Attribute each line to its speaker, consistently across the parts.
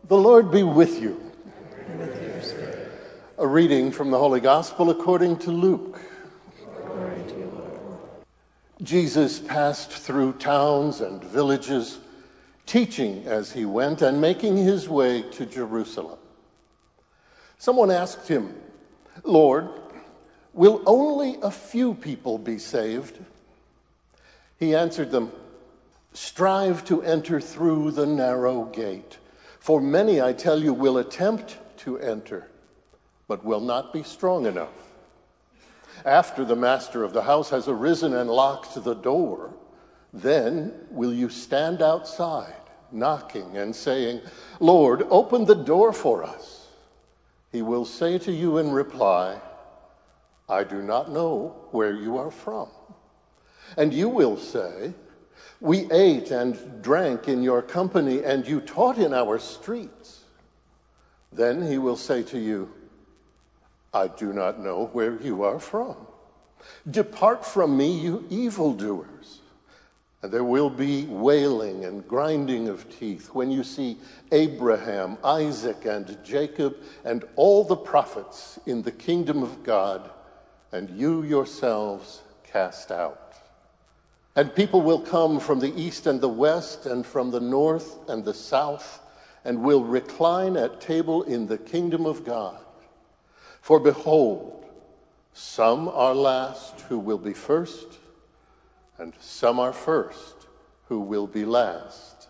Speaker 1: The Lord be with you.
Speaker 2: And with your spirit.
Speaker 1: A reading from the Holy Gospel according to Luke.
Speaker 2: Glory to you, Lord.
Speaker 1: Jesus passed through towns and villages, teaching as he went and making his way to Jerusalem. Someone asked him, "Lord, will only a few people be saved?" He answered them, "Strive to enter through the narrow gate. For many, I tell you, will attempt to enter, but will not be strong enough. After the master of the house has arisen and locked the door, then will you stand outside, knocking and saying, 'Lord, open the door for us.' He will say to you in reply, 'I do not know where you are from.' And you will say, 'We ate and drank in your company, and you taught in our streets.' Then he will say to you, 'I do not know where you are from. Depart from me, you evildoers.' And there will be wailing and grinding of teeth when you see Abraham, Isaac, and Jacob, and all the prophets in the kingdom of God, and you yourselves cast out. And people will come from the east and the west, and from the north and the south, and will recline at table in the kingdom of God. For behold, some are last who will be first, and some are first who will be last."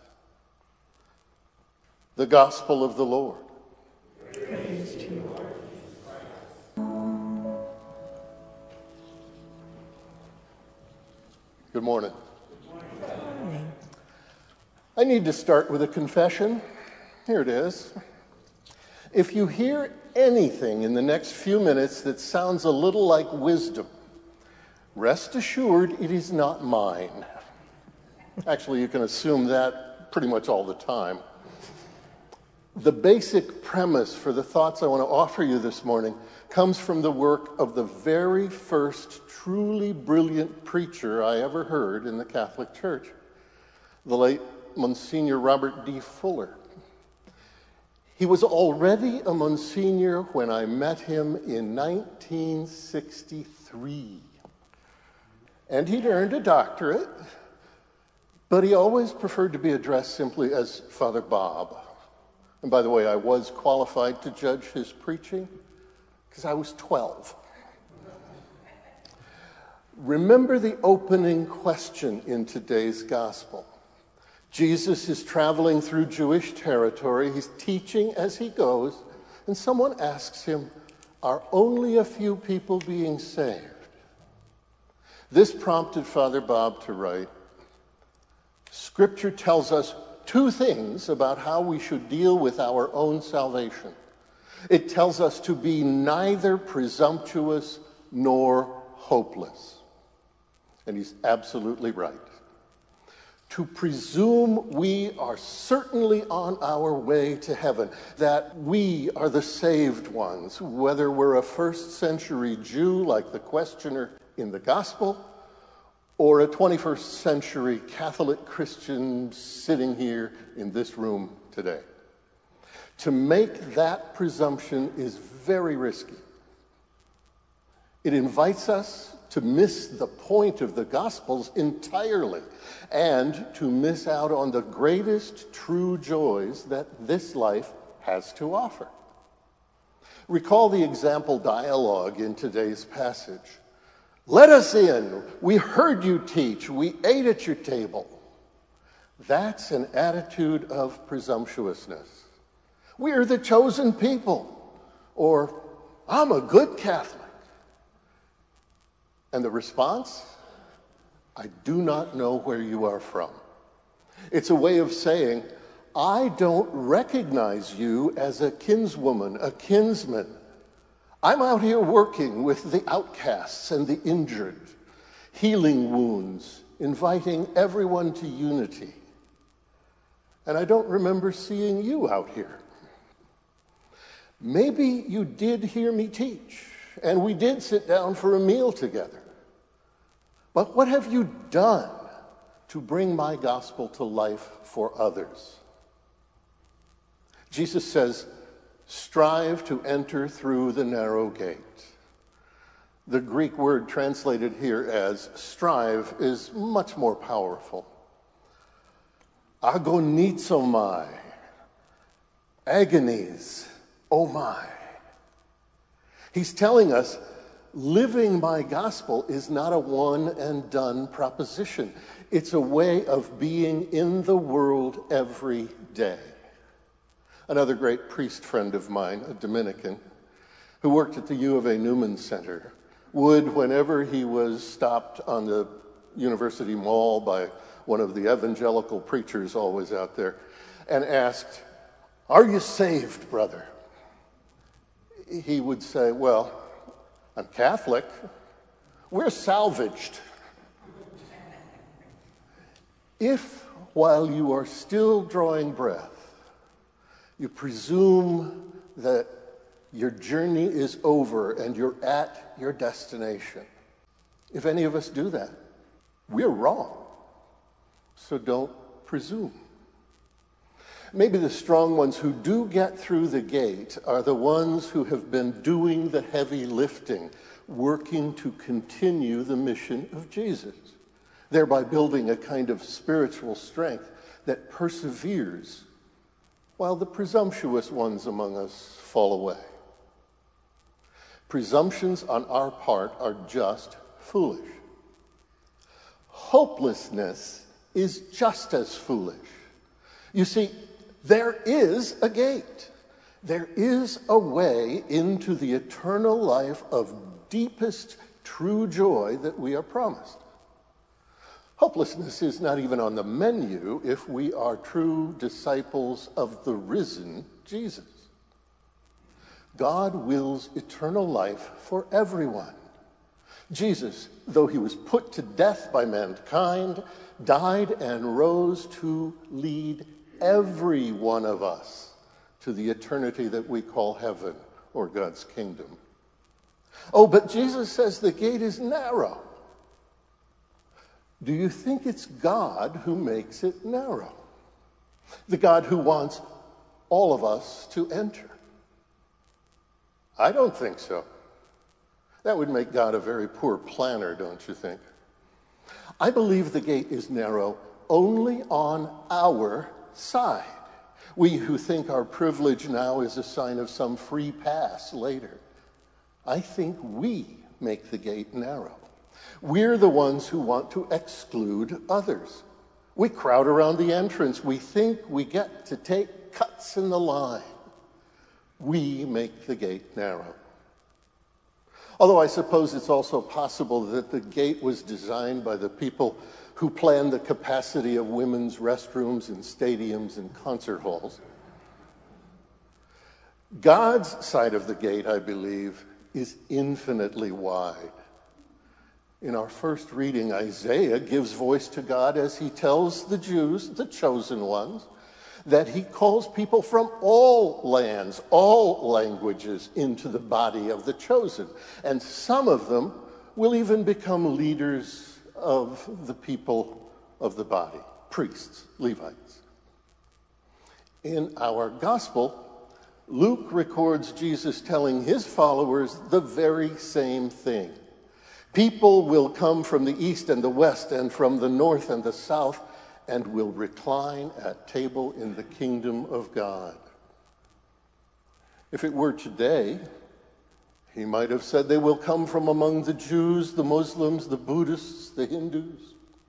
Speaker 1: The Gospel of the Lord.
Speaker 2: Praise to you, Lord.
Speaker 1: Good morning.
Speaker 2: Good morning.
Speaker 1: I need to start with a confession. Here it is. If you hear anything in the next few minutes that sounds a little like wisdom, rest assured it is not mine. Actually, you can assume that pretty much all the time. The basic premise for the thoughts I want to offer you this morning comes from the work of the very first truly brilliant preacher I ever heard in the Catholic Church, the late Monsignor Robert D. Fuller. He was already a Monsignor when I met him in 1963. And he'd earned a doctorate, but he always preferred to be addressed simply as Father Bob. And by the way, I was qualified to judge his preaching because I was 12. Remember the opening question in today's gospel. Jesus is traveling through Jewish territory. He's teaching as he goes, and someone asks him, "Are only a few people being saved?" This prompted Father Bob to write, "Scripture tells us two things about how we should deal with our own salvation. It tells us to be neither presumptuous nor hopeless." And he's absolutely right. To presume we are certainly on our way to heaven, that we are the saved ones, whether we're a first-century Jew like the questioner in the gospel, or a 21st century Catholic Christian sitting here in this room today. To make that presumption is very risky. It invites us to miss the point of the Gospels entirely and to miss out on the greatest true joys that this life has to offer. Recall the example dialogue in today's passage. "Let us in. We heard you teach. We ate at your table." That's an attitude of presumptuousness. "We are the chosen people," or "I'm a good Catholic." And the response? "I do not know where you are from." It's a way of saying, "I don't recognize you as a kinswoman, a kinsman. I'm out here working with the outcasts and the injured, healing wounds, inviting everyone to unity. And I don't remember seeing you out here. Maybe you did hear me teach, and we did sit down for a meal together. But what have you done to bring my gospel to life for others?" Jesus says, strive to enter through the narrow gate. The Greek word translated here as strive is much more powerful. Agonizomai, agonies, oh my. He's telling us living my gospel is not a one and done proposition. It's a way of being in the world every day. Another great priest friend of mine, a Dominican, who worked at the U of A Newman Center, would, whenever he was stopped on the university mall by one of the evangelical preachers always out there, and asked, "Are you saved, brother?" He would say, "Well, I'm Catholic. We're salvaged." If, while you are still drawing breath, you presume that your journey is over and you're at your destination, if any of us do that, we're wrong. So don't presume. Maybe the strong ones who do get through the gate are the ones who have been doing the heavy lifting, working to continue the mission of Jesus, thereby building a kind of spiritual strength that perseveres while the presumptuous ones among us fall away. Presumptions on our part are just foolish. Hopelessness is just as foolish. You see, there is a gate. There is a way into the eternal life of deepest true joy that we are promised. Hopelessness is not even on the menu if we are true disciples of the risen Jesus. God wills eternal life for everyone. Jesus, though he was put to death by mankind, died and rose to lead every one of us to the eternity that we call heaven or God's kingdom. Oh, but Jesus says the gate is narrow. Do you think it's God who makes it narrow? The God who wants all of us to enter? I don't think so. That would make God a very poor planner, don't you think? I believe the gate is narrow only on our side. We who think our privilege now is a sign of some free pass later. I think we make the gate narrow. We're the ones who want to exclude others. We crowd around the entrance. We think we get to take cuts in the line. We make the gate narrow. Although I suppose it's also possible that the gate was designed by the people who planned the capacity of women's restrooms in stadiums and concert halls. God's side of the gate, I believe, is infinitely wide. In our first reading, Isaiah gives voice to God as he tells the Jews, the chosen ones, that he calls people from all lands, all languages into the body of the chosen. And some of them will even become leaders of the people of the body, priests, Levites. In our gospel, Luke records Jesus telling his followers the very same thing. People will come from the east and the west and from the north and the south and will recline at table in the kingdom of God. If it were today, he might have said they will come from among the Jews, the Muslims, the Buddhists, the Hindus.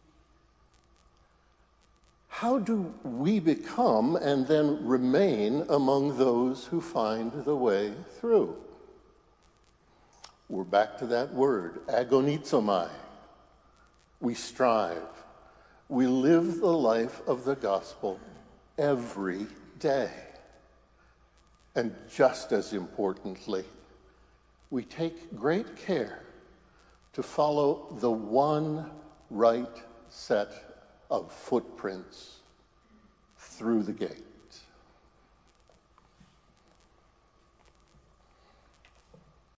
Speaker 1: How do we become and then remain among those who find the way through? We're back to that word, agonizomai. We strive. We live the life of the gospel every day. And just as importantly, we take great care to follow the one right set of footprints through the gate.